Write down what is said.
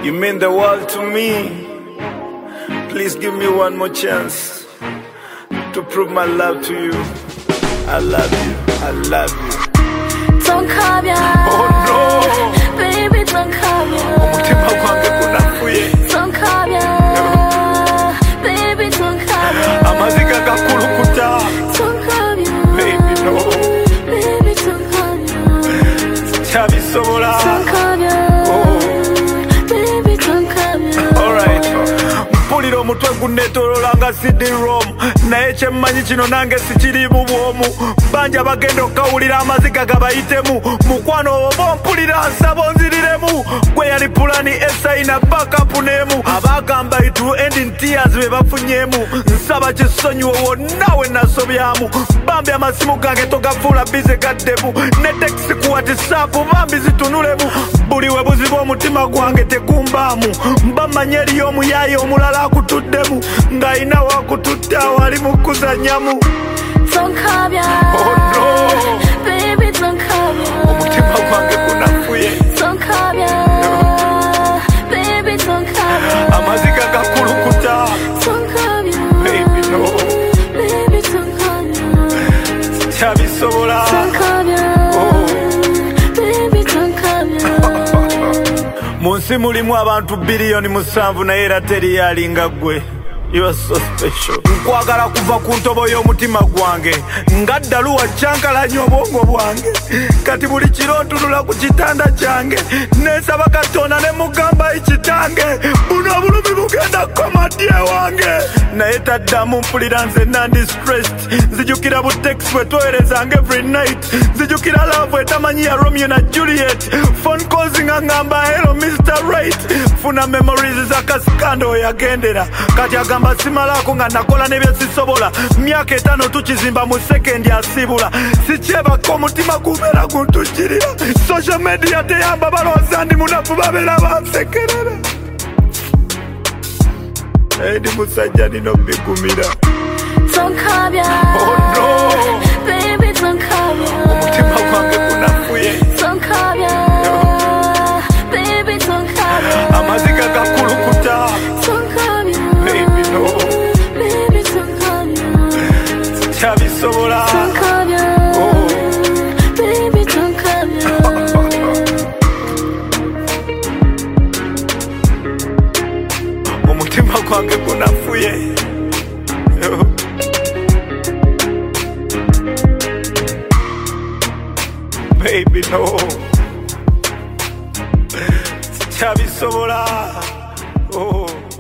You mean the world to me. Please give me one more chance to prove my love to you. I love you, I love you. Don't come here. Oh no, baby, don't come here. umutima wange kunafuye. Don't come here, baby, don't come here. Amaziga gakulukuta. Don't come here, baby, no. Baby, don't come here. Chabisobola. Don't come here, baby, don't come here. Alright. Mpulira omutwe guneetoloola nga CD-ROM, naye kyemmanyi kino nange sikirimu bwomu. Banja bagenda okawulira amaziga gabayitemu. Mukwano oba mpulira nsaba onziriremu. Gwe yali pulani esayina backup neemu. Abagamba it will end in tears be bafunyemu. Nsaba kisonyiwo wonna we nasobyamu. Bambi amasimu gange togafuula bize gaddemu. Ne tekisi ku WhatsApp bambi zitunulemu. Buli we buzibu omutima gwange tegumbaamu. Mba mmanyi eriyo omuyaayi omulala akutuddemu. Ng'ayina wakututta wali mu kuzannyamu. Don't come here. Oh no, baby, don't come here. umutima gwange gunafuye. Don't come here, baby, don't come here. Amaziga gakulukuta. Don't come here, Baby, no. Baby, don't come here. Chabisobola. Don't come here, baby, don't come here. Munsi mulimu abantu biliyoni 7 naye era teri yalinga gwe. You are so special. Nkwagala kuva ku ntobo y'omutima gwange, nga ddalu wacyankalanya obwongo bwange. Kati buli kiro ntunula ku kitanda kyange, neesaba Katonda ne mugamba ekitange. Buno obulumi bugenda kukomadye wange. Naye taddamu mpulira nze nandi stressed. Nzijukira bu text bwe twoherezanga every night. Nzijukira love etamanyi ya Romeo na Juliet. Phone calls nga ngamba hello Mr. Right. Funa memories z'akasikando yagendera. Kati agamba simalako nga nakola nebye sisobola. Myaka 5 tukizimba mu sekendi asibula. Sikyebako omutima gubeera guntujirira. Social media teyamba balowooza ndi munafu babeera bansekerera. Ndi musajja nino mbigumira. Don't come here. Oh no, baby, don't come here. umutima gwange gunafuye. Don't come here, baby, don't come here. Amaziga gakulukuta. Don't come here, Baby, no. Baby, don't come here. Chabisobola. Don't come here, baby, don't come here. Umutima gwange gunafuye. Baby, no. Chabisobola. Oh.